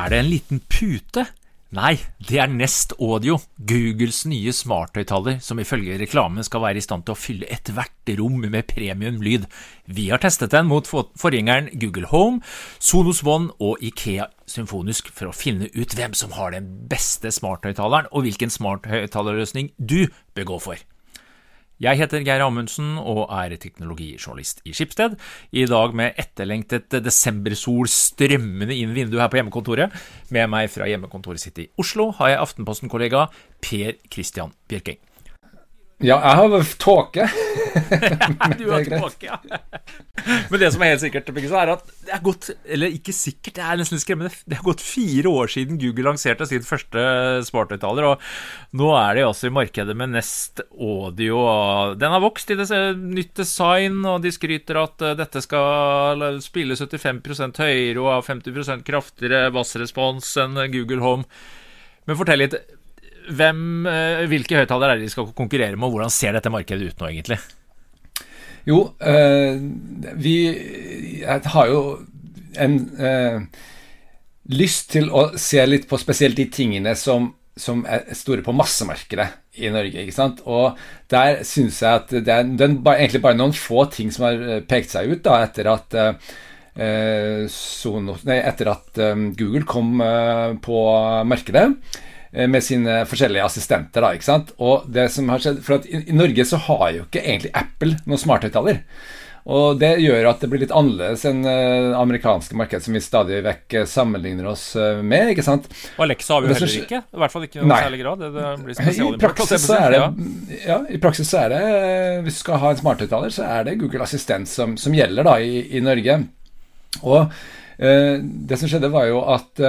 det en liten pute? Nei, det Nest Audio, Googles nye smarthøyttaler, som ifølge reklamen skal være i stand til å fylle et hvert rom med premium-lyd. Vi har testet den mot forgjengeren Google Home, Sonos One og IKEA Symfonisk for å finne ut hvem som har den beste smarthøyttaleren og hvilken smarthøyttalerløsning du bør gå for. Jeg heter Geir Amundsen og teknologijournalist i Schibsted. I dag med etterlengtet desembersol strømmende inn vinduet her på hjemmekontoret. Med meg fra hjemmekontoret sitt i Oslo har jeg Aftenposten-kollega Per Christian Bjørking. Ja, jeg har tåke. Du har tåke, ja. Men det som helt sikkert at det har gått, eller ikke sikkert, det nesten litt skremmende, det har gått 4 år siden Google lanserte sin første smarthøyttaler, og nå det også i markedet med Nest Audio. Den har vokst i nytt design, og de skryter at dette skal spille 75% høyere og ha 50% kraftigere bassrespons enn Google Home. Men fortell litt, hvilke høyttalere de skal konkurrere med, og hvordan ser dette markedet ut nå egentlig? Jo, vi har jo en lyst til å se litt på spesielt de tingene som store på massemarkedet i Norge, ikke sant? Og der synes jeg at det egentlig bare noen få ting som har pekt seg ut da, etter at Google kom på markedet med sine forskjellige assistenter da, ikke sant? Og det som har skjedd, for at i Norge så har jo ikke egentlig Apple noen smarthøyttaler, og det gjør at det blir litt annerledes enn amerikanske marked som vi stadig vekk sammenligner oss med, ikke sant? Og Alexa har vi jo heller ikke, i hvert fall ikke i noen særlig grad. Det blir I praksis så det, hvis du skal ha en smarthøyttaler, så det Google Assistent som gjelder da i Norge. Og det som skjedde var jo at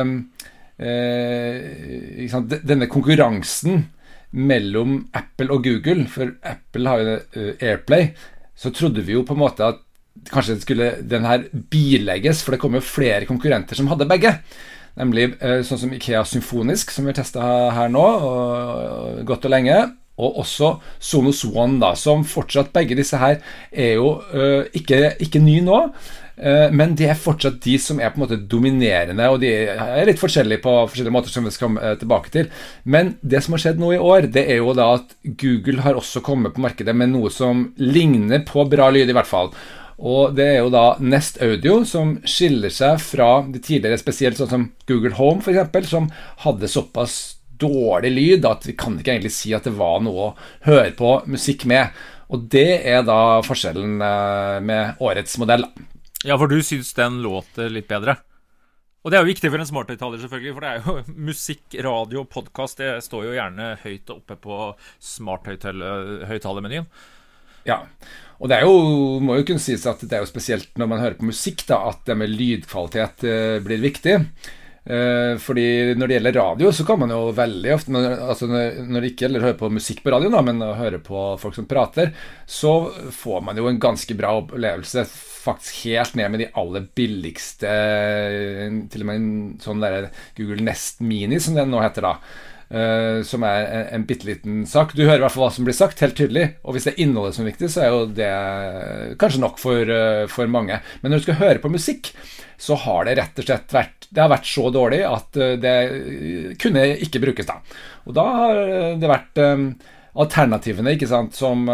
denne konkurransen mellom Apple og Google, for Apple har jo AirPlay, så trodde vi jo på en måte at kanskje den her bilegges, for det kom jo flere konkurrenter som hadde begge, nemlig sånn som IKEA Symfonisk, som vi har testet her nå, og godt og lenge, og også Sonos One da, som fortsatt begge disse her jo ikke ny nå, men det fortsatt de som på en måte dominerende, og de litt forskjellige på forskjellige måter som vi skal komme tilbake til. Men det som har skjedd nå i år, det jo da at Google har også kommet på markedet med noe som ligner på bra lyd i hvert fall. Og det jo da Nest Audio som skiller seg fra de tidligere, spesielt sånn som Google Home for eksempel, som hadde såpass dårlig lyd at vi kan ikke egentlig si at det var noe å høre på musikk med. Og det da forskjellen med årets modell. Ja, for du synes den låter litt bedre. Og det jo viktig for en smarthøyttaler selvfølgelig, for det jo musikk, radio, podcast, det står jo gjerne høyt oppe på smarthøyttalermenyen. Ja, og det jo, må jo kunne sies at det jo spesielt når man hører på musikk da, at det med lydkvalitet blir viktig. Fordi når det gjelder radio så kan man jo veldig ofte når det ikke gjelder å høre på musikk på radio da, men å høre på folk som prater, så får man jo en ganske bra opplevelse faktisk helt ned med de aller billigste, til og med en sånn der Google Nest Mini som det nå heter da, som en bitteliten sak. Du hører i hvert fall hva som blir sagt helt tydelig, og hvis det innholdet som er viktig, så jo det kanskje nok for mange. Men når du skal høre på musikk, så har det rett og slett vært så dårlig at det kunne ikke brukes da. Og da har det vært alternativene, ikke sant, som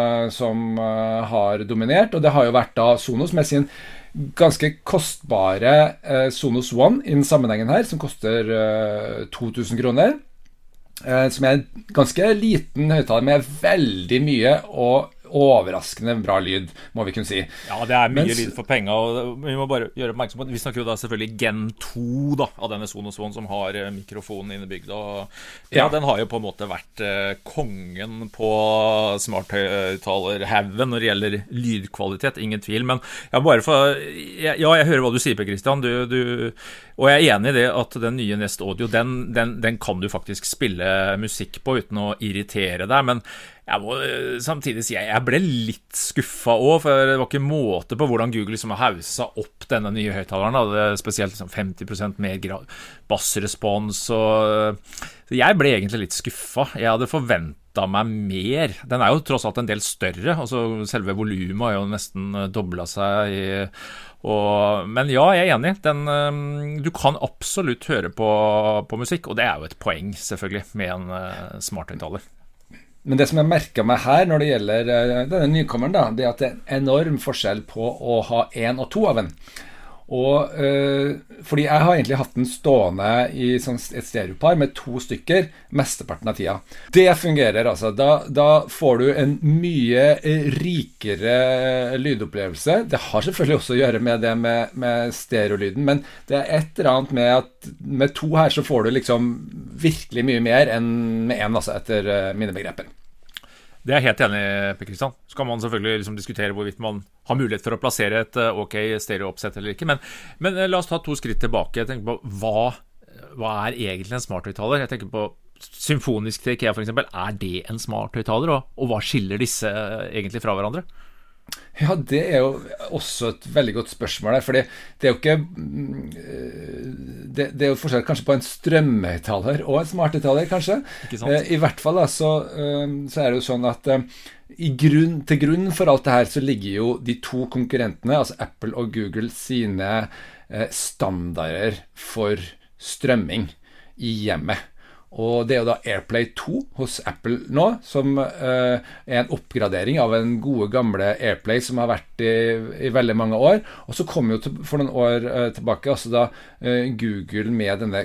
har dominert, og det har jo vært da Sonos med sin ganske kostbare Sonos One i den sammenhengen her, som koster 2000 kroner, som en ganske liten høyttaler med veldig mye og overraskende bra lyd, må vi kunne si. Ja, det mye lyd for penger, og vi må bare gjøre oppmerksom på at vi snakker jo da selvfølgelig Gen 2 da, av denne Sonos One som har mikrofonen innebygd, og ja, den har jo på en måte vært kongen på smarthøyttalerhaugen når det gjelder lydkvalitet, ingen tvil, men jeg hører hva du sier, Per Christian, og jeg enig i det at den nye Nest Audio, den kan du faktisk spille musikk på uten å irritere deg, men jeg må samtidig si jeg ble litt skuffet også, for det var ikke måte på hvordan Google liksom har hauset opp denne nye høyttaleren, det spesielt liksom 50% mer bassrespons, så jeg ble egentlig litt skuffet. Jeg hadde forventet nytta meg mer. Den jo tross alt en del større, altså selve volumet har jo nesten doblet seg men ja, jeg enig. Du kan absolutt høre på musikk, og det jo et poeng selvfølgelig med en smarthøyttaler. Men det som jeg merket meg her når det gjelder denne nykommeren da, det at det en enorm forskjell på å ha en og to av den. Og fordi jeg har egentlig hatt den stående i sånn et stereopar med 2 stykker mesteparten av tida. Det fungerer altså. Da får du en mye rikere lydopplevelse. Det har selvfølgelig også å gjøre med det med stereolyden, men det et eller annet med at med 2 her så får du liksom virkelig mye mer enn med 1, altså, etter mine begreper. Det jeg helt enig i, Per Kristian. Så kan man selvfølgelig liksom diskutere hvorvidt man har mulighet for å plassere et ok stereooppsett eller ikke, men la oss ta 2 skritt tilbake. Jeg tenker på, hva egentlig en smarthøyttaler? Jeg tenker på symfonisk til IKEA for eksempel. Det en smarthøyttaler, og hva skiller disse egentlig fra hverandre? Ja, det jo også et veldig godt spørsmål der, fordi det jo ikke det jo forskjell kanskje på en strømhøyttaler og en smarthøyttaler kanskje. I hvert fall da, så det jo sånn at til grunn for alt det her så ligger jo de 2 konkurrentene, altså Apple og Google, sine standarder for strømming i hjemmet. Og det jo da AirPlay 2 hos Apple nå, som en oppgradering av en gode gamle AirPlay som har vært i veldig mange år. Og så kom jo for noen år tilbake altså da Google med denne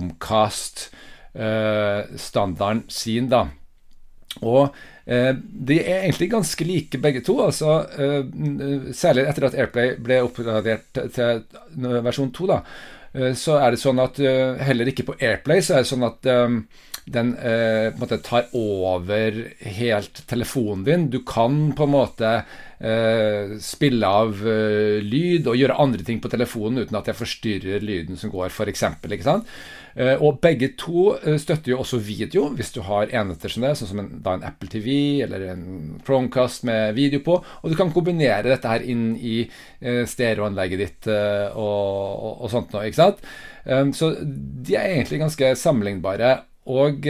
Chromecast-standarden sin da. Og de egentlig ganske like begge to, altså særlig etter at AirPlay ble oppgradert til versjon 2 da. Så det sånn at heller ikke på AirPlay så det sånn at den på en måte tar over helt telefonen din. Du kan på en måte spille av lyd og gjøre andre ting på telefonen uten at jeg forstyrrer lyden som går, for eksempel, ikke sant? Og begge to støtter jo også video hvis du har enheter som det, sånn som en Apple TV eller en Chromecast med video på, og du kan kombinere dette her inn i stereoanlegget ditt og sånt nå, ikke sant? Så de egentlig ganske sammenlignbare, og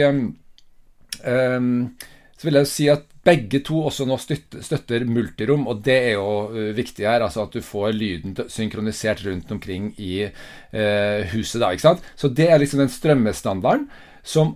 så vil jeg jo si at begge to også nå støtter multirom, og det jo viktig her, altså at du får lyden synkronisert rundt omkring i huset da, ikke sant? Så det liksom den strømmestandarden som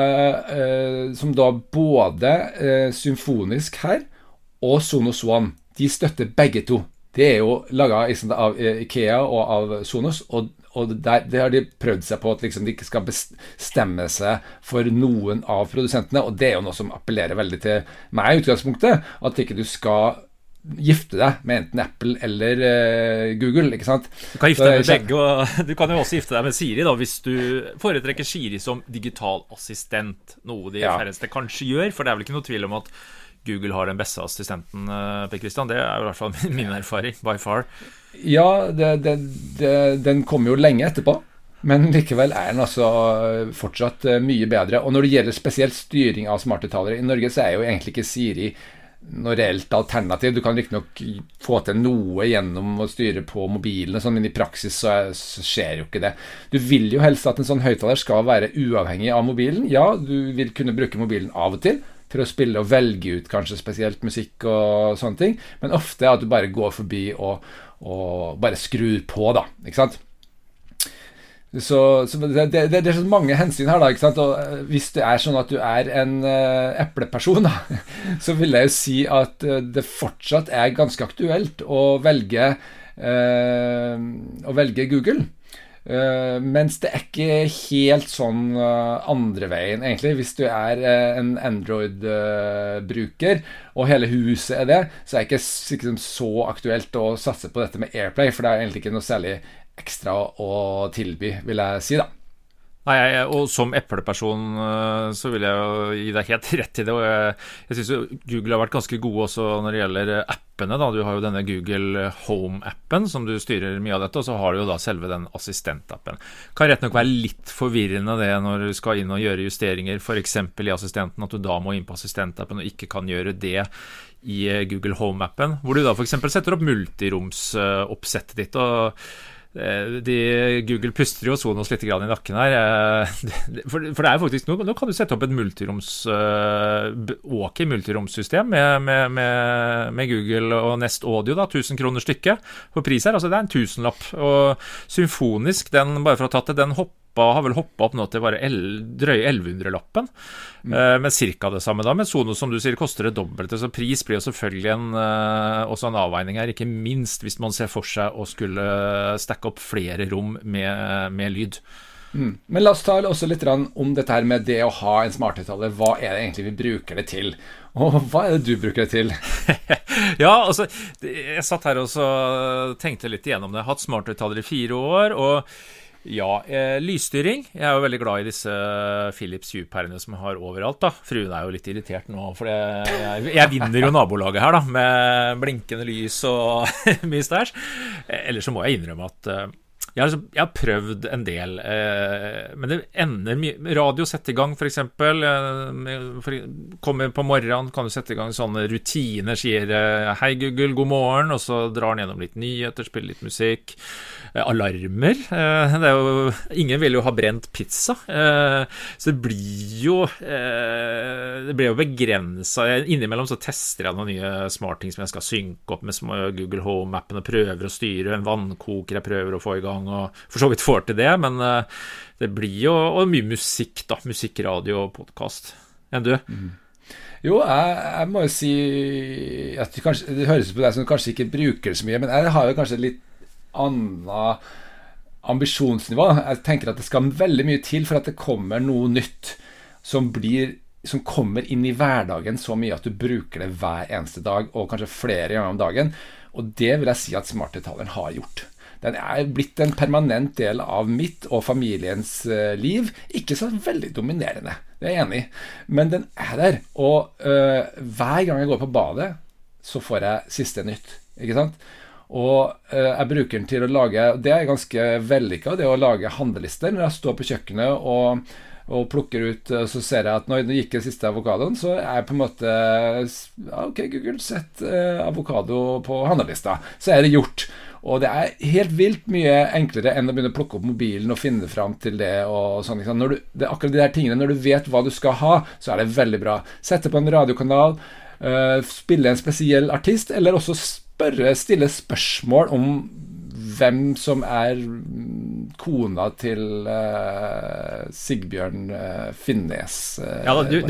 da både symfonisk her og Sonos One, de støtter begge to. Det jo laget av IKEA og av Sonos, og det har de prøvd seg på at liksom de ikke skal bestemme seg for noen av produsentene, og det jo noe som appellerer veldig til meg i utgangspunktet, at ikke du skal gifte deg med enten Apple eller Google, ikke sant? Du kan gifte deg med begge, og du kan jo også gifte deg med Siri da, hvis du foretrekker Siri som digital assistent, noe de færreste kanskje gjør, for det vel ikke noe tvil om at Google har den beste assistenten, Per Kristian. Det jo i hvert fall min erfaring, by far. Ja, den kommer jo lenge etterpå, men likevel den altså fortsatt mye bedre. Og når det gjelder spesielt styring av smarthøyttalere i Norge, så jo egentlig ikke Siri noe reelt alternativ. Du kan ikke nok få til noe gjennom å styre på mobilen, sånn, men i praksis så skjer jo ikke det. Du vil jo helst at en sånn høyttaler skal være uavhengig av mobilen. Ja, du vil kunne bruke mobilen av og til, for å spille og velge ut kanskje spesielt musikk og sånne ting, men ofte at du bare går forbi og bare skrur på da, ikke sant? Så det så mange hensyn her da, ikke sant? Og hvis det sånn at du en epleperson da, så vil jeg jo si at det fortsatt ganske aktuelt å velge Google. Mens det ikke helt sånn andre veien egentlig. Hvis du en Android-bruker og hele huset det, så det ikke så aktuelt å satse på dette med AirPlay, for det egentlig ikke noe særlig ekstra å tilby, vil jeg si da. Nei, og som Apple-person så vil jeg jo gi deg helt rett i det, og jeg synes jo Google har vært ganske gode også når det gjelder appene da. Du har jo denne Google Home-appen som du styrer mye av dette, og så har du jo da selve den assistentappen. Kan rett nok være litt forvirrende det når du skal inn og gjøre justeringer, for eksempel i assistenten, at du da må inn på assistentappen og ikke kan gjøre det i Google Home-appen, hvor du da for eksempel setter opp multiromsoppsettet ditt, og Google puster jo Sonos litt grann i nakken her, for det faktisk nå kan du sette opp et multiromssystem med Google og Nest Audio da, 1000 kroner stykket på pris her, altså det en tusenlapp, og Symfonisk, bare for å ha tatt det, den har vel hoppet opp nå til bare drøye 1100-lappen, men cirka det samme da, med Sonos som du sier koster det dobbelte, så pris blir jo selvfølgelig også en avveining her, ikke minst hvis man ser for seg å skulle stakke opp flere rom med lyd. Men la oss ta også litt om dette her med det å ha en smarthøyttaler. Hva det egentlig vi bruker det til? Og hva det du bruker det til? Ja, altså, jeg satt her og så tenkte litt igjennom det. Jeg har hatt smarthøyttaler i 4 år, og ja, lysstyring. Jeg jo veldig glad i disse Philips Hue-pærene som jeg har overalt da. Fruen jo litt irritert nå, for jeg vinner jo nabolaget her da, med blinkende lys og mye stæsj. Ellers så må jeg innrømme at jeg har prøvd en del, men det ender mye. Radio setter i gang for eksempel, kommer på morgenen, kan du sette i gang sånne rutiner, sier hei Google, god morgen, og så drar den gjennom litt nyheter, spiller litt musikk, alarmer. Det jo, ingen vil jo ha brent pizza, så det blir jo begrenset. Innimellom så tester jeg noen nye smartting som jeg skal synke opp med Google Home-appen og prøver å styre en vannkoker jeg prøver å få i gang, og for så vidt får til det, men det blir jo mye musikk da, musikk, radio og podcast. Enn du? Jo, jeg må jo si at det høres på deg som du kanskje ikke bruker det så mye, men jeg har jo kanskje litt annet ambisjonsnivå. Jeg tenker at det skal veldig mye til for at det kommer noe nytt som kommer inn i hverdagen så mye at du bruker det hver eneste dag, og kanskje flere ganger om dagen, og det vil jeg si at smarthøyttaleren har gjort. Den blitt en permanent del av mitt og familiens liv. Ikke så veldig dominerende, det jeg enig i. Men den der, og hver gang jeg går på badet, så får jeg siste nytt, ikke sant? Og jeg bruker den til å lage, det ganske vellykket, det å lage handlelister når jeg står på kjøkkenet og plukker ut, så ser jeg at når det gikk den siste avokadoen, så jeg på en måte, ok Google, sett avokado på handlelista, så det gjort. Og det helt vilt mye enklere enn å begynne å plukke opp mobilen og finne frem til det og sånn. Det akkurat de der tingene, når du vet hva du skal ha, så det veldig bra. Sette på en radiokanal, spille en spesiell artist, eller også stille spørsmål om hvem som kona til Sigbjørn Finnes. Ja, du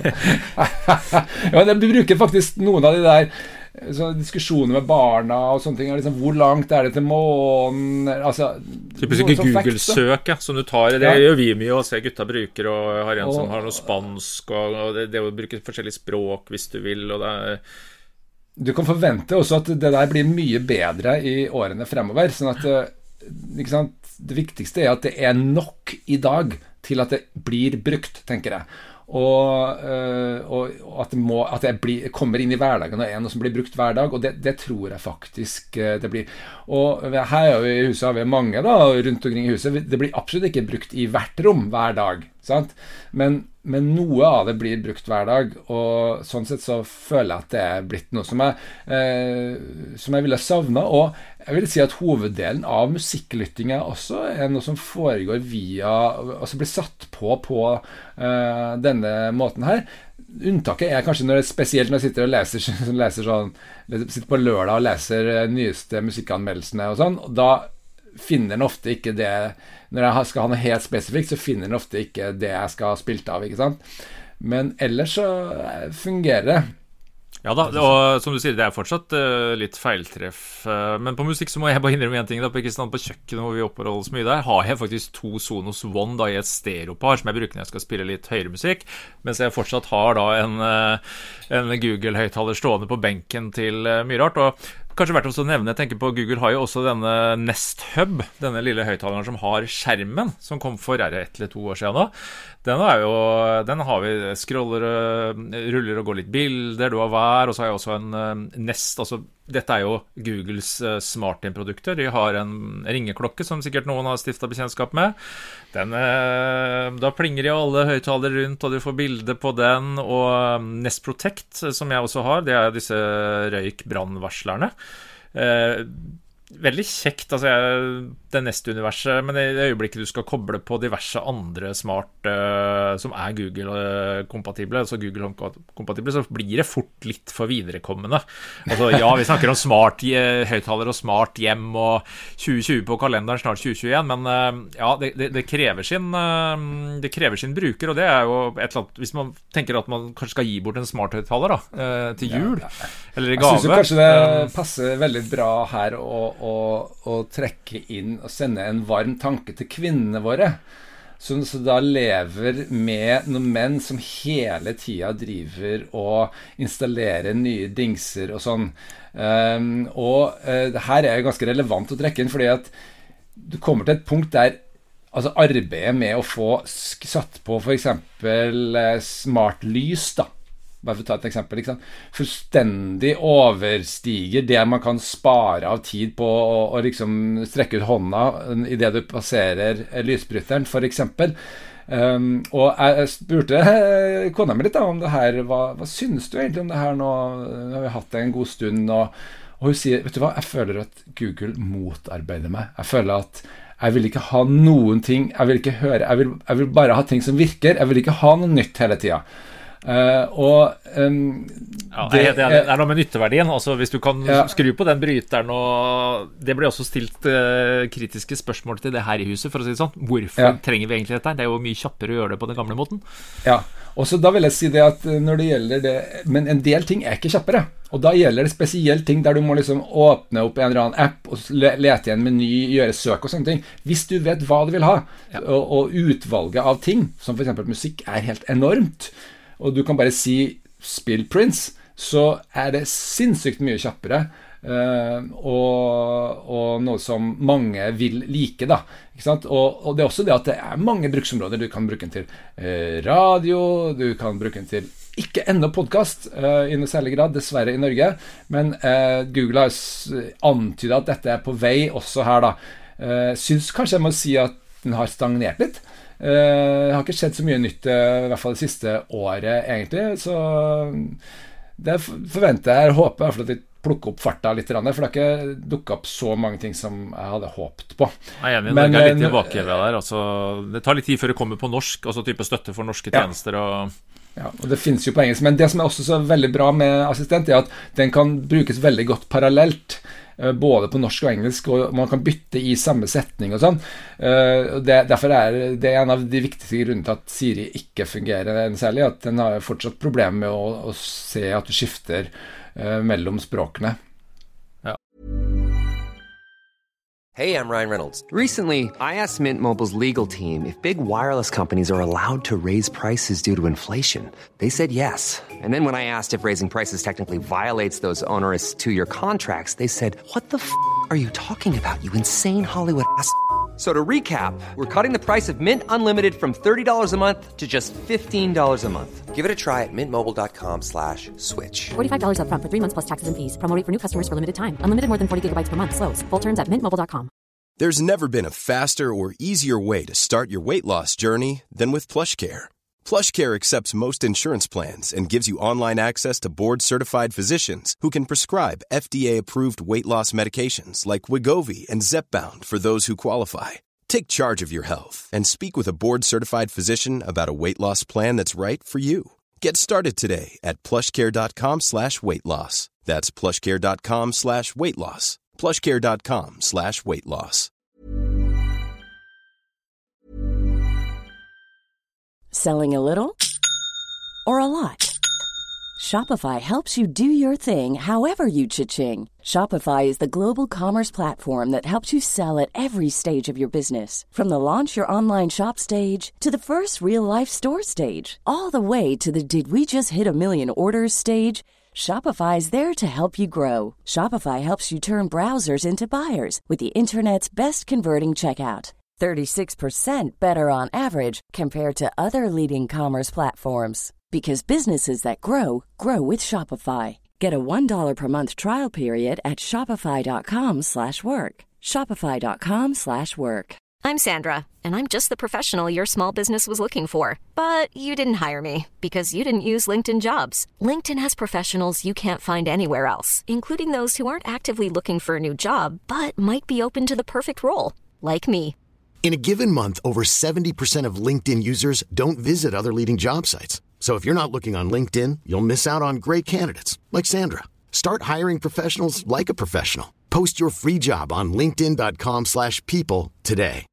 ja, du bruker faktisk noen av de der så diskusjoner med barna og sånne ting, liksom, hvor langt det til månen, altså typisk Google-søk, ja, som du tar, det gjør vi mye å se gutta bruker, og har en som har noe spansk, og det å bruke forskjellige språk hvis du vil, og du kan forvente også at det der blir mye bedre i årene fremover, sånn at ikke sant, det viktigste at det nok i dag til at det blir brukt, tenker jeg. Og at det kommer inn i hverdagen og noe som blir brukt hver dag, og det tror jeg faktisk det blir. Og her i huset har vi mange da, rundt omkring i huset, det blir absolutt ikke brukt i hvert rom hver dag, sant? Men noe av det blir brukt hver dag, og sånn sett så føler jeg at det blitt noe som jeg ville savne, og jeg vil si at hoveddelen av musikklyttingen også noe som foregår via, altså blir satt på denne måten her. Unntaket kanskje spesielt når jeg sitter og leser sånn, sitter på lørdag og leser nyeste musikkanmeldelsene og sånn, og da finner den ofte ikke det. Når jeg skal ha noe helt spesifikt, så finner den ofte ikke det jeg skal ha spilt av, ikke sant? Men ellers så fungerer det. Ja da, og som du sier, det fortsatt litt feiltreff, men på musikk så må jeg bare innrømme en ting da, på kjøkkenet hvor vi oppholder oss mye der, har jeg faktisk 2 Sonos One da, i et stereopar som jeg bruker når jeg skal spille litt høyere musikk, mens jeg fortsatt har da en Google-høyttaler stående på benken til mye rart, og kanskje verdt å nevne, jeg tenker på Google har jo også denne Nest Hub, denne lille høyttaleren som har skjermen, som kom for 1 eller 2 år siden nå. Den har vi scroller, ruller og går litt bilder, du har hver, og så har jeg også en Nest, altså dette jo Googles SmartIn-produkter. De har en ringeklokke som sikkert noen har stiftet bekjentskap med. Da plinger de alle høyttalere rundt, og du får bilde på den, og Nest Protect, som jeg også har, det disse røykbrannvarslerne. veldig kjekt, altså det neste universet, men i det øyeblikket du skal koble på diverse andre smart som Google-kompatible, altså Google Home-kompatible, så blir det fort litt for viderekommende. Altså ja, vi snakker om smart høyttaler og smart hjem og 2020 på kalenderen, snart 2021, men ja, det krever sin bruker, og det jo et eller annet, hvis man tenker at man kanskje skal gi bort en smart høyttaler da, til jul, eller i gave. Jeg synes jo kanskje det passer veldig bra her å trekke inn og sende en varm tanke til kvinnene våre, som da lever med noen menn som hele tiden driver og installerer nye dingser og sånn. Det her ganske relevant å trekke inn, fordi at du kommer til et punkt der altså arbeidet med å få satt på for eksempel smart lys da, bare for å ta et eksempel, fullstendig overstiger det man kan spare av tid på å liksom strekke ut hånda i det du passerer lysbryteren, for eksempel. Og jeg spurte kona mi litt da, om det her, hva synes du egentlig om det her nå? Nå har vi hatt det en god stund, og hun sier, vet du hva, jeg føler at Google motarbeider meg. Jeg føler at jeg vil ikke ha noen ting, jeg vil ikke høre, jeg vil bare ha ting som virker, jeg vil ikke ha noe nytt hele tiden. Det noe med nytteverdien, altså hvis du kan skru på den bryteren, og det blir også stilt kritiske spørsmål til det her i huset, for å si det sånn. Hvorfor trenger vi egentlig dette? Det jo mye kjappere å gjøre det på den gamle måten. Ja, og så da vil jeg si det at når det gjelder det, men en del ting ikke kjappere, og da gjelder det spesielt ting der du må liksom åpne opp en eller annen app og lete i en meny, gjøre søk og sånne ting. Hvis du vet hva du vil ha, og utvalget av ting, som for eksempel musikk, helt enormt, og du kan bare si spill Prince, så det sinnssykt mye kjappere, og noe som mange vil like da, ikke sant? Og det også det at det mange bruksområder. Du kan bruke den til radio, du kan bruke den til ikke enda podcast i noe særlig grad, dessverre i Norge, men Google har antydet at dette på vei også her da. Synes kanskje jeg må si at den har stagnert litt. Det har ikke skjedd så mye nytt i hvert fall det siste året egentlig, så det forventer jeg, håper i hvert fall at de plukker opp farta litt, for det har ikke dukket opp så mange ting som jeg hadde håpet på. Jeg enig, men det litt tilbake der, altså, det tar litt tid før det kommer på norsk, altså type støtte for norske tjenester og... Ja, og det finnes jo på engelsk, men det som også så veldig bra med Assistent at den kan brukes veldig godt parallelt, både på norsk og engelsk, og man kan bytte i samme setning og sånn. Derfor det en av de viktigste grunnene til at Siri ikke fungerer særlig, at den har fortsatt problemer med å se at du skifter mellom språkene. Hey, I'm Ryan Reynolds. Recently, I asked Mint Mobile's legal team if big wireless companies are allowed to raise prices due to inflation. They said yes. And then when I asked if raising prices technically violates those onerous two-year contracts, they said, what the f*** are you talking about, you insane Hollywood ass So to recap, we're cutting the price of Mint Unlimited from $30 a month to just $15 a month. Give it a try at mintmobile.com/switch. $45 up front for 3 months plus taxes and fees. Promo rate for new customers for limited time. Unlimited more than 40 gigabytes per month. Slows full terms at mintmobile.com. There's never been a faster or easier way to start your weight loss journey than with PlushCare. PlushCare accepts most insurance plans and gives you online access to board-certified physicians who can prescribe FDA-approved weight loss medications like Wegovy and Zepbound for those who qualify. Take charge of your health and speak with a board-certified physician about a weight loss plan that's right for you. Get started today at plushcare.com/weight loss. That's plushcare.com/weight loss. plushcare.com/weight loss. Selling a little or a lot? Shopify helps you do your thing however you cha-ching. Shopify is the global commerce platform that helps you sell at every stage of your business. From the launch your online shop stage to the first real-life store stage, all the way to the did we just hit a million orders stage. Shopify is there to help you grow. Shopify helps you turn browsers into buyers with the internet's best converting checkout. 36% better on average compared to other leading commerce platforms. Because businesses that grow, grow with Shopify. Get a $1 per month trial period at shopify.com/work. Shopify.com/work. I'm Sandra, and I'm just the professional your small business was looking for. But you didn't hire me because you didn't use LinkedIn Jobs. LinkedIn has professionals you can't find anywhere else, including those who aren't actively looking for a new job, but might be open to the perfect role, like me. In a given month, over 70% of LinkedIn users don't visit other leading job sites. So if you're not looking on LinkedIn, you'll miss out on great candidates, like Sandra. Start hiring professionals like a professional. Post your free job on linkedin.com/people today.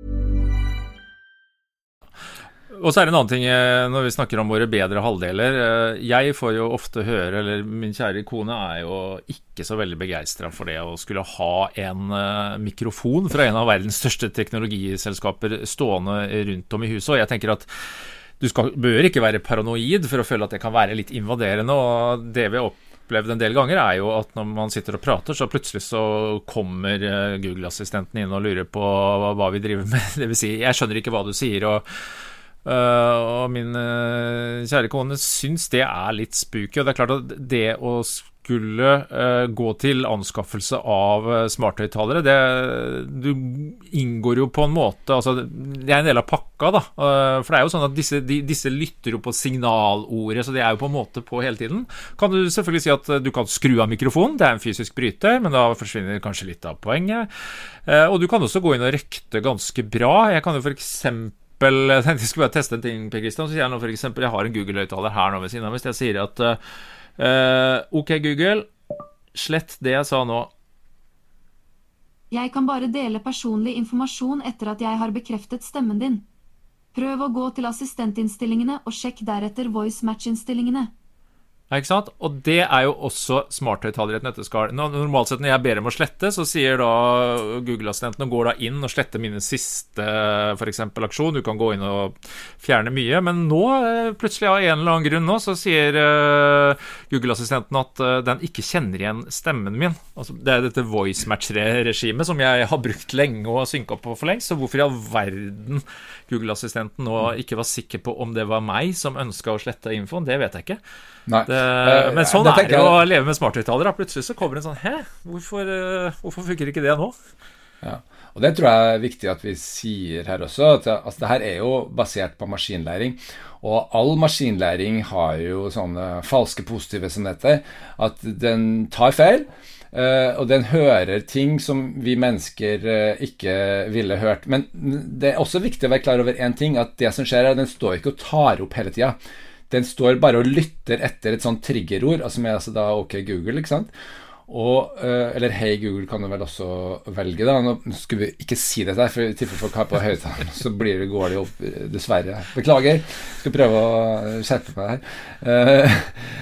Og så det en annen ting når vi snakker om våre bedre halvdeler. Jeg får jo ofte høre, eller min kjære kone jo ikke så veldig begeistret for det å skulle ha en mikrofon fra en av verdens største teknologiselskaper stående rundt om i huset. Og jeg tenker at du bør ikke være paranoid for å føle at det kan være litt invaderende, og det vi har opplevd en del ganger jo at når man sitter og prater, så plutselig så kommer Google-assistenten inn og lurer på hva vi driver med. Det vil si, jeg skjønner ikke hva du sier, og min kjære kone synes det litt spooky, og det klart at det å skulle gå til anskaffelse av smarthøyttalere, du inngår jo på en måte, altså det en del av pakka da, for det jo sånn at disse lytter jo på signalordet, så det jo på en måte på hele tiden. Kan du selvfølgelig si at du kan skru av mikrofonen, det en fysisk bryter, men da forsvinner kanskje litt av poenget, og du kan også gå inn og røkte ganske bra. Jeg kan jo for eksempel jeg tenkte jeg skulle bare teste en ting, Per Kristian, så sier jeg nå for eksempel, jeg har en Google-høyttaler her nå ved siden av, hvis jeg sier at ok Google, slett det jeg sa nå. Jeg kan bare dele personlig informasjon etter at jeg har bekreftet stemmen din. Prøv å gå til assistentinstillingene og sjekk deretter voice match-innstillingene. Ikke sant? Og det jo også smarthøyttaler i et nøtteskall. Normalt sett når jeg ber om å slette, så sier da Google-assistenten og går da inn og sletter mine siste, for eksempel, aksjon. Du kan gå inn og fjerne mye, men nå, plutselig av en eller annen grunn nå, så sier Google-assistenten at den ikke kjenner igjen stemmen min. Altså, det dette voice match-regimet som jeg har brukt lenge og synket på for lengst, så hvorfor i all verden Google-assistenten nå ikke var sikker på om det var meg som ønsket å slette infoen, det vet jeg ikke. Men sånn det å leve med smarthøyttalere. Plutselig så kommer det en sånn, hvorfor funker ikke det nå? Ja, og det tror jeg viktig at vi sier her også, at altså, det her jo basert på maskinlæring, og all maskinlæring har jo sånne falske positive som dette, at den tar feil, og den hører ting som vi mennesker ikke ville hørt. Men det også viktig å være klar over en ting, at det som skjer den står ikke og tar opp hele tiden. Den står bare og lytter etter et sånt triggerord, som altså da ok Google, ikke sant? Og, eller hei Google kan du vel også velge da. Nå skulle vi ikke si dette her, for i tilfelle folk har på høyttaler, så går det jo opp, dessverre. Beklager, skal prøve å skjerpe meg her.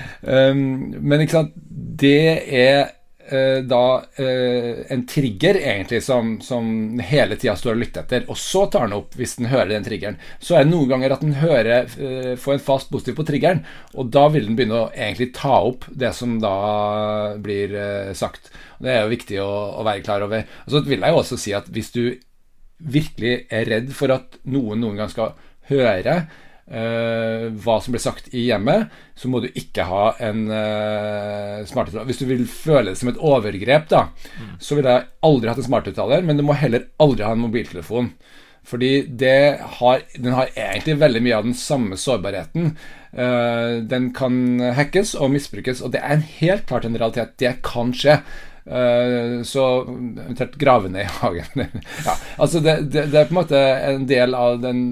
Men ikke sant, det da en trigger egentlig som hele tiden står og lytter etter, og så tar den opp hvis den hører den triggeren. Så det noen ganger at den får en fast positiv på triggeren, og da vil den begynne å egentlig ta opp det som da blir sagt. Det jo viktig å være klar over. Og så vil jeg jo også si at hvis du virkelig redd for at noen gang skal høre hva som blir sagt i hjemmet, så må du ikke ha en smarthøyttaler. Hvis du vil føle det som et overgrep da, så vil jeg aldri hatt en smarthøyttaler, men du må heller aldri ha en mobiltelefon. Fordi den har egentlig veldig mye av den samme sårbarheten. Den kan hackes og misbrukes, og det en helt klart en realitet. Det kan skje. Så eventuelt grave ned i hagen. Ja, altså det på en måte en del av det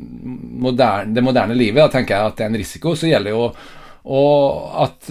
moderne livet, da tenker jeg at det en risiko, så gjelder jo og at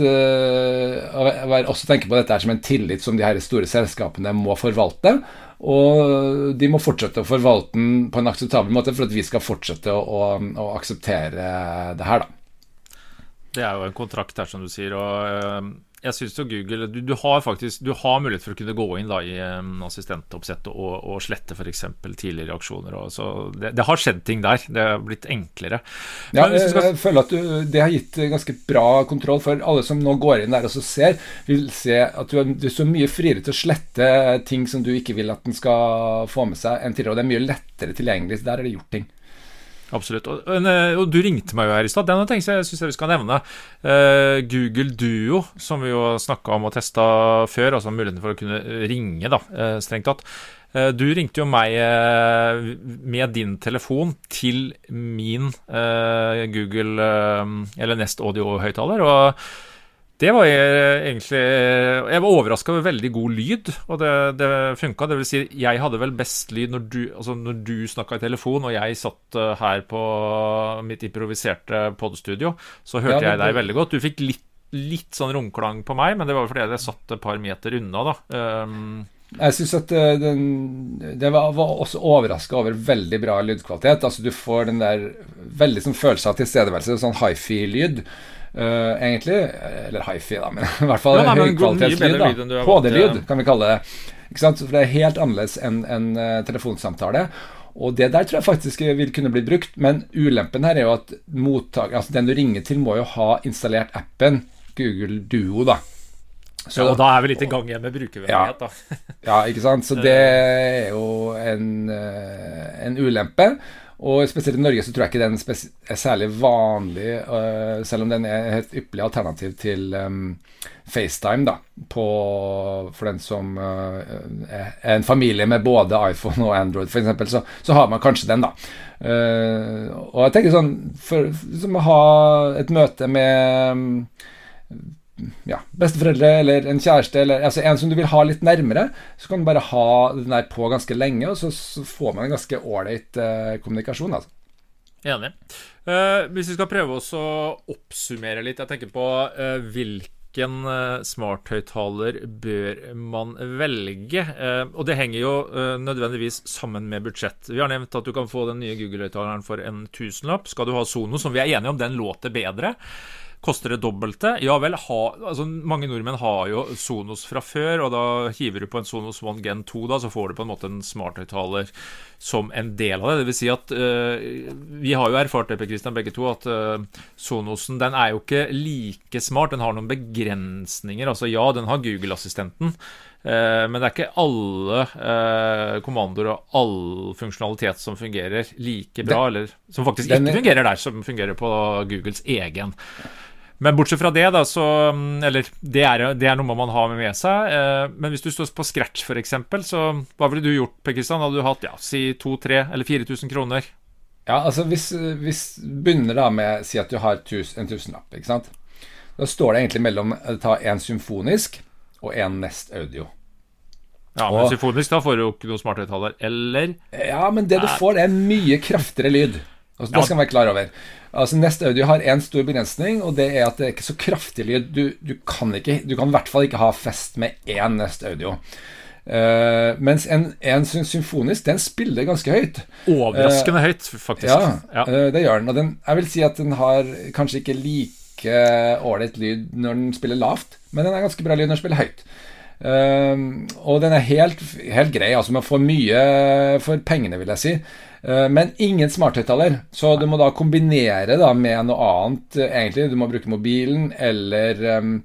også tenke på dette som en tillit som de her store selskapene må forvalte, og de må fortsette å forvalte den på en akseptabel måte for at vi skal fortsette å akseptere det her da. Det jo en kontrakt her som du sier, og jeg synes jo Google, du har mulighet for å kunne gå inn da i assistentoppsett og slette for eksempel tidligere aksjoner, og så det har skjedd ting der, det har blitt enklere. Ja, jeg føler at det har gitt ganske bra kontroll for alle som nå går inn der og så vil se at du så mye friere til å slette ting som du ikke vil at den skal få med seg enn tidligere, og det mye lettere tilgjengelig, så der det gjort ting. Absolutt, og du ringte meg jo her I sted. Den ting jeg synes vi skal nevne. Google Duo, som vi jo snakket om og testet før, altså muligheten for å kunne ringe da, strengt tatt. Du ringte jo meg med din telefon til min Google eller Nest Audio-høyttaler, og det var egentlig, jeg var overrasket over veldig god lyd, og det funket. Det vil si, jeg hadde vel best lyd når du snakket I telefon, og jeg satt her på mitt improviserte poddstudio, så hørte jeg deg veldig godt. Du fikk litt sånn romklang på meg, men det var fordi jeg satt et par meter unna da. Jeg synes at det var også overrasket over veldig bra lydkvalitet. Altså du får den der veldig sånn følelse av tilstedeværelse, sånn hi-fi-lyd, egentlig, eller hi-fi da, men I hvert fall høykvalitetslyd da, HD-lyd kan vi kalle det, ikke sant? For det helt annerledes enn telefonsamtale, og det der tror jeg faktisk vil kunne bli brukt, men ulempen her jo at altså den du ringer til må jo ha installert appen Google Duo da. Så, og da vi litt I gang igjen med brukervennlighet da. Ja, ikke sant? Så det jo en ulempe, og spesielt I Norge så tror jeg ikke den særlig vanlig, selv om den et ypperlig alternativ til FaceTime da, for den som en familie med både iPhone og Android for eksempel, så har man kanskje den da. Og jeg tenker sånn, som å ha et møte med besteforeldre eller en kjæreste eller altså en som du vil ha litt nærmere, så kan du bare ha den der på ganske lenge, og så får man en ganske ordentlig kommunikasjon altså. Enig. Hvis vi skal prøve oss å oppsummere litt, jeg tenker på hvilken smarthøyttaler bør man velge, og det henger jo nødvendigvis sammen med budsjett. Vi har nevnt at du kan få den nye Google-høyttaleren for en tusenlapp. Skal du ha Sonos, som vi enige om, den låter bedre. Koster det dobbelte? Ja vel, altså mange nordmenn har jo Sonos fra før, og da hiver du på en Sonos One Gen 2 da, så får du på en måte en smarthøyttaler som en del av det. Det vil si at vi har jo erfart det, Per Christian, begge to, at Sonosen, den jo ikke like smart, den har noen begrensninger, altså ja, den har Google-assistenten, men det ikke alle kommandoer og all funksjonalitet som fungerer like bra, eller som faktisk ikke fungerer der, som fungerer på Googles egen. Men bortsett fra det da, så, eller det noe man har med seg, men hvis du står på Scratch for eksempel, så hva ville du gjort, Per Christian? Hadde du hatt, si 2, 3 eller 4.000 kroner? Ja, altså hvis begynner da med, si at du har en tusenlapp, ikke sant? Da står det egentlig mellom å ta en symfonisk og en Nest Audio. Ja, men symfonisk da får du jo ikke noen smarthøyttaler, eller? Ja, men det du får mye kraftigere lyd. Altså, det skal man være klar over. Altså, Nest Audio har en stor begrensning, og det at det ikke så kraftig lyd. Du kan I hvert fall ikke ha fest med en Nest Audio. Mens en symfonisk, den spiller ganske høyt. Overraskende høyt, faktisk. Ja, det gjør den. Og jeg vil si at den har kanskje ikke like ordentlig lyd når den spiller lavt, men den ganske bra lyd når den spiller høyt. Og den helt grei, altså man får mye for pengene, vil jeg si. Men ingen smarthøyttaler, så du må da kombinere da med noe annet egentlig. Du må bruke mobilen, eller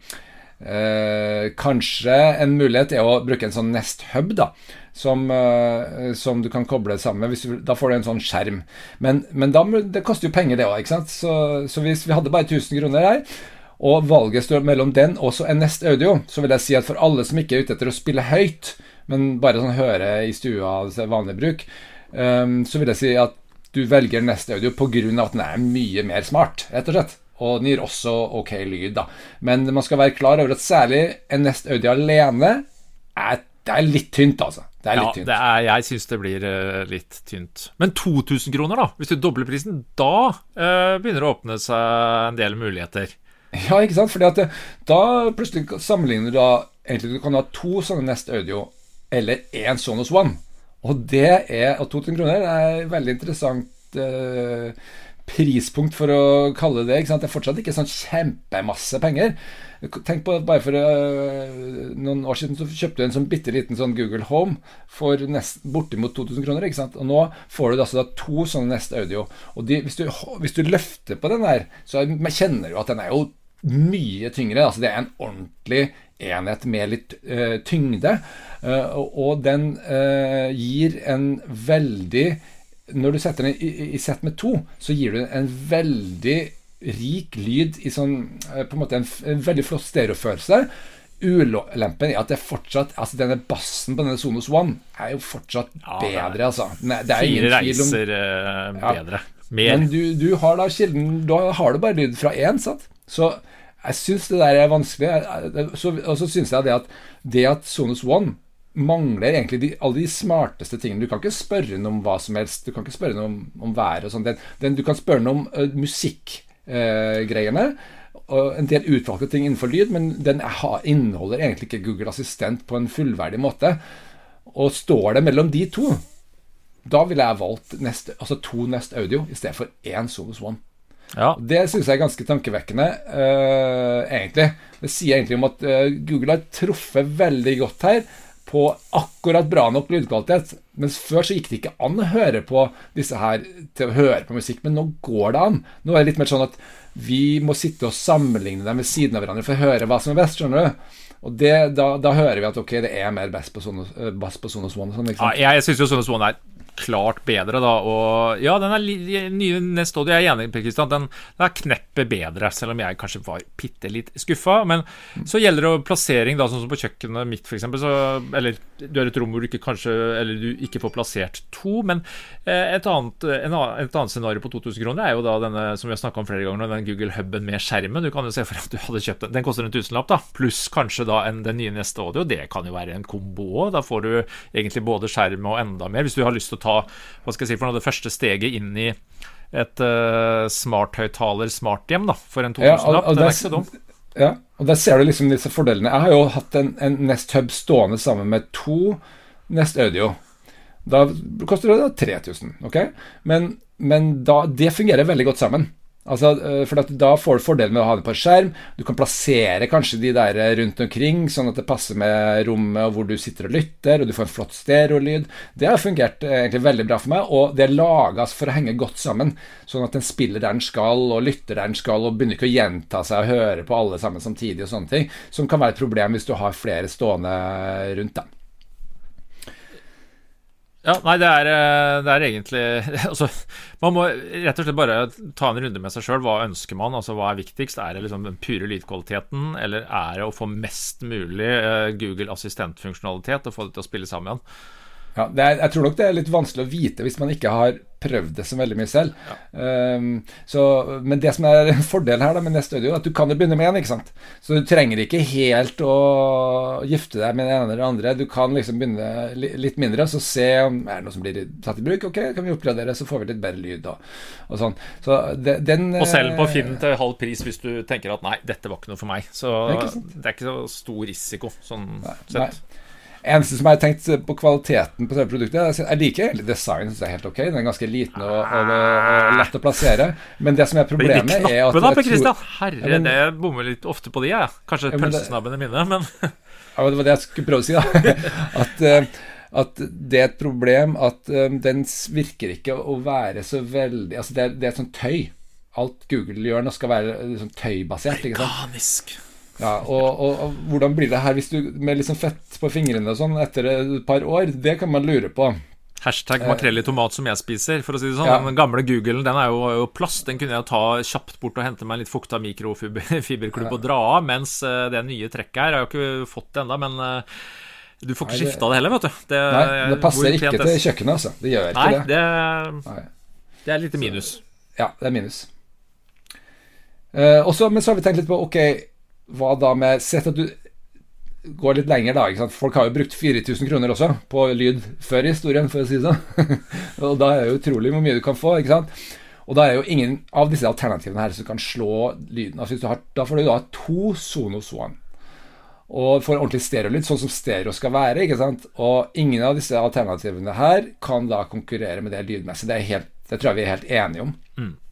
kanskje en mulighet å bruke en sånn Nest Hub da, som du kan koble sammen med. Da får du en sånn skjerm, men det koster jo penger det også, ikke sant? Så hvis vi hadde bare 1000 kroner her, og valget står mellom den og en Nest Audio, så vil jeg si at for alle som ikke ute etter å spille høyt, men bare sånn høre I stua, vanlig bruk, så vil jeg si at du velger Nest Audio på grunn av at den mye mer smart, rett og slett. Og den gir også ok lyd da. Men man skal være klar over at særlig en Nest Audio alene det litt tynt altså. Det litt tynt. Jeg synes det blir litt tynt. Men 2000 kroner da, hvis du dobler prisen, da begynner det å åpne seg en del muligheter. Ja, ikke sant? Fordi at da plutselig sammenligner du da, egentlig du kan ha 2 sånne Nest Audio, eller en Sonos One. Og det og 2000 kroner veldig interessant prispunkt for å kalle det, ikke sant? Det fortsatt ikke sånn kjempemasse penger. Tenk på at bare for noen år siden så kjøpte du en sånn bitteliten sånn Google Home for bortimot 2000 kroner, ikke sant? Og nå får du altså da 2 sånne Nest Audio. Og hvis du løfter på den der, så kjenner du at den jo mye tyngre, altså det en ordentlig enhet med litt tyngde, og den gir en veldig når du setter den i sett med 2, så gir du en veldig rik lyd i sånn, på en måte en veldig flott stereofølelse. Ulempen at det fortsatt, altså denne bassen på denne Sonos One jo fortsatt bedre, altså. Det ingen tvil om... 4 reiser bedre. Mer. Men du har da kilden, da har du bare lyd fra 1, sant? Så jeg synes det der vanskelig, og så synes jeg det at Sonos One mangler egentlig alle de smarteste tingene. Du kan ikke spørre noe om hva som helst, du kan ikke spørre noe om været og sånt. Du kan spørre noe om musikkgreiene, og en del utvalgte ting innenfor lyd, men den inneholder egentlig ikke Google Assistent på en fullverdig måte. Og står det mellom de to, da ville jeg valgt 2 Nest Audio i stedet for 1 Sonos One. Ja. Det synes jeg ganske tankevekkende, egentlig. Det sier egentlig om at Google har truffet veldig godt her, på akkurat bra nok lydkvalitet, mens før så gikk det ikke an å høre på disse her til å høre på musikk, men nå går det an. Nå det litt mer sånn at vi må sitte og sammenligne dem ved siden av hverandre for å høre hva som best, skjønner du? Og da hører vi at ok, det mer bass på Sonos One. Sånn, ja, jeg synes jo Sonos One klart bedre da, og ja, den nye Nest Audio, jeg enig, Per Kristian, den kneppet bedre, selv om jeg kanskje var litt skuffet, men så gjelder det plassering da, sånn som på kjøkkenet mitt for eksempel, eller du et rom hvor du du ikke får plassert 2, men et annet scenario på 2000 kroner jo da denne, som vi har snakket om flere ganger, den Google Hubben med skjermen. Du kan jo se for at du hadde kjøpt den koster en 1000-lapp da, pluss kanskje da den nye Nest Audio, det kan jo være en kombo også. Da får du egentlig både skjerm og enda mer, hvis du har lyst til å ta, hva skal jeg si, for noe det første steget inn i et smart-høyttaler smarthjem da, for en 2000-lapp, den ikke så dum. Ja, og der ser du liksom disse fordelene. Jeg har jo hatt en Nest Hub stående sammen med 2 Nest Audio. Da koster det 3000, ok? Men det fungerer veldig godt sammen. Altså, for da får du fordelen med å ha det på skjerm. Du kan plassere kanskje de der rundt omkring, sånn at det passer med rommet hvor du sitter og lytter, og du får en flott stereolyd. Det har fungert egentlig veldig bra for meg, og det lages for å henge godt sammen, sånn at den spiller der den skal, og lytter der den skal, og begynner ikke å gjenta seg og høre på alle sammen samtidig og sånne ting, som kan være et problem hvis du har flere stående rundt da. Ja, nei, det egentlig altså, man må rett og slett bare ta en runde med seg selv. Hva ønsker man? Altså, hva viktigst? Det liksom den pure lydkvaliteten, eller det å få mest mulig Google Assistent-funksjonalitet og få det til å spille sammen igjen? Ja, jeg tror nok det litt vanskelig å vite hvis man ikke har prøvd det så veldig mye selv. Ja. Men det som en fordel her da, med Nest Audio, at du kan jo begynne med en, ikke sant? Så du trenger ikke helt å gifte deg med den ene eller andre. Du kan liksom begynne litt mindre, så se om det noe som blir tatt i bruk. Ok, kan vi oppgradere, så får vi litt bedre lyd og sånn. Så og selv på Finn til halv pris hvis du tenker at nei, dette var ikke noe for meg. Så det ikke så stor risiko, sånn sett. Nei. Eneste som jeg har tenkt på kvaliteten på selve produktet, jeg liker egentlig design, synes jeg helt ok. Den ganske liten og lett å plassere. Men det som problemet at... Per Kristian, herre, det bommer litt ofte på de, Kanskje pølsesnabbene mine, men... Ja, det var det jeg skulle prøve å si da. At det et problem at den virker ikke å være så veldig... Altså det et sånt tøy. Alt Google gjør nå skal være sånn tøybasert, ikke sant? Organisk. Ja, og hvordan blir det her hvis du med liksom fett på fingrene og sånn etter et par år, det kan man lure på. Hashtag makrell i tomat som jeg spiser, for å si det sånn. Ja. Den gamle Googlen, den jo plast, den kunne jeg ta kjapt bort og hente meg litt fukta mikrofiberklubb og dra av, mens det nye trekket her, jeg har ikke fått det enda, men du får ikke skifta det heller, vet du. Det passer ikke til kjøkkenet, altså. Det gjør ikke det. Nei, det litt minus. Ja, det minus. Men så har vi tenkt litt på, ok, hva da med, sett at du går litt lenger da, ikke sant? Folk har jo brukt 4000 kroner også på lyd før i historien, for å si det sånn. Og da det jo utrolig hvor mye du kan få, ikke sant? Og da jo ingen av disse alternativene her som kan slå lyden. Altså, da får du da 2 Sonos One. Og får ordentlig stereolyd, sånn som stereo skal være, ikke sant? Og ingen av disse alternativene her kan da konkurrere med det lydmessig. Det tror jeg vi helt enige om.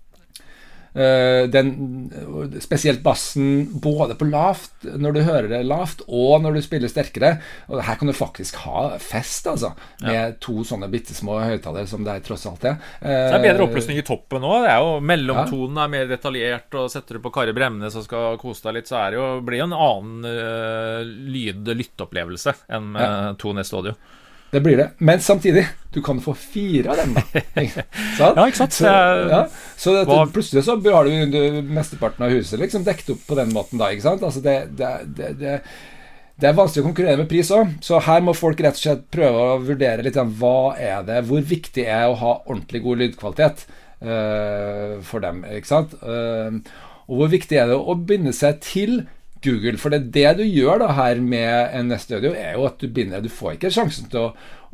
Spesielt bassen både på lavt når du hører det lavt og når du spiller sterkere, og her kan du faktisk ha fest altså, med 2 sånne bittesmå høyttalere som det tross alt det bedre oppløsning i toppen også, det jo mellomtonen mer detaljert, og setter du på Kari Bremnes og skal kose deg litt, så det jo, blir jo en annen lytteopplevelse enn med 2 Nest Audio. Det blir det, men samtidig du kan få 4 av dem da. Ja, ikke sant? Så plutselig så har du mesteparten av huset liksom dekt opp på den måten da, ikke sant? Altså det vanskelig å konkurrere med pris også, så her må folk rett og slett prøve å vurdere litt hva det, hvor viktig å ha ordentlig god lydkvalitet for dem, ikke sant? Og hvor viktig det å binde seg til Google, for det du gjør da her med en Nest Audio jo at du får ikke sjansen til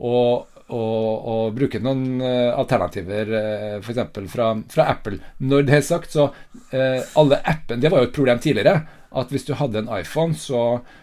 å bruke noen alternativer for eksempel fra Apple. Når det sagt, så alle appen, det var jo et problem tidligere, at hvis du hadde en iPhone, så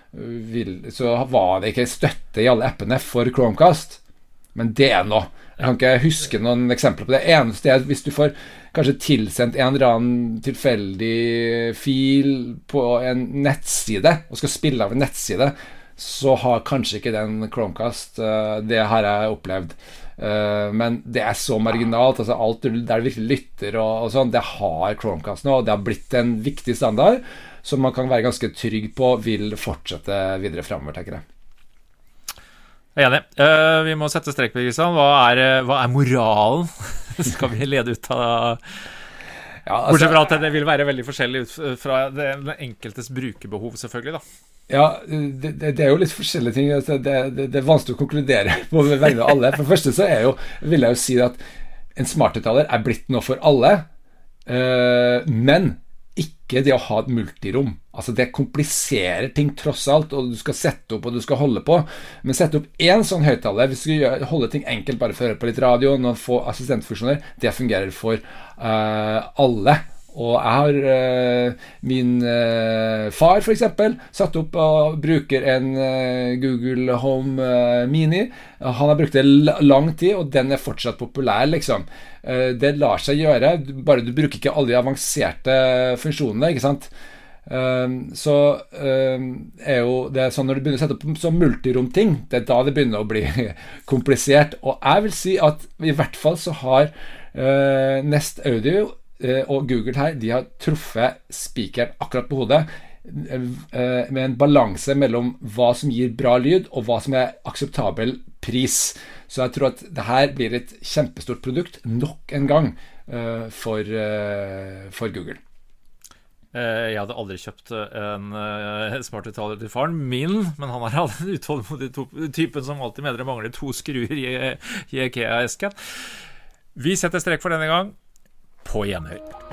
var det ikke støtte i alle appene for Chromecast, men det nå. Jeg kan ikke huske noen eksempler på det. Eneste hvis du får kanskje tilsendt en eller annen tilfeldig fil på en nettside, og skal spille av en nettside, så har kanskje ikke den Chromecast, det har jeg opplevd. Men det så marginalt, altså alt der du virkelig lytter og sånn, det har Chromecast nå, og det har blitt en viktig standard, som man kan være ganske trygg på vil fortsette videre fremover, tenker jeg. Jeg enig. Vi må sette strek på Kristian. Hva er moralen? Skal vi lede ut av bortsett fra at det vil være veldig forskjellig ut fra den enkeltes brukerbehov, selvfølgelig da. Ja, det jo litt forskjellige ting. Det vanskelig å konkludere på vegne av alle. For det første så vil jeg jo si at en smarthøyttaler blitt noe for alle, men ikke det å ha et multirom. Altså det kompliserer ting tross alt, og du skal sette opp og du skal holde på. Men sette opp en sånn høyttaler, hvis du holder ting enkelt, bare for å høre på litt radio og få assistentfunksjoner, det fungerer for alle. Og jeg har min far for eksempel satt opp og bruker en Google Home Mini. Han har brukt det lang tid, og den fortsatt populær liksom. Det lar seg gjøre, bare du bruker ikke alle de avanserte funksjonene, ikke sant? Så jo det sånn når du begynner å sette opp som multirom-ting, det da det begynner å bli komplisert. Og jeg vil si at i hvert fall så har Nest Audio og Google her, de har truffet spikeren akkurat på hodet med en balanse mellom hva som gir bra lyd og hva som akseptabel pris. Så jeg tror at det her blir et kjempestort produkt nok en gang for Google. Jeg hadde aldri kjøpt en smarthøyttaler til faren min, men han har hatt en utålmodig typen som alltid mener det mangler 2 skruer i IKEA-esken. Vi setter strek for denne gang. På gjenhør.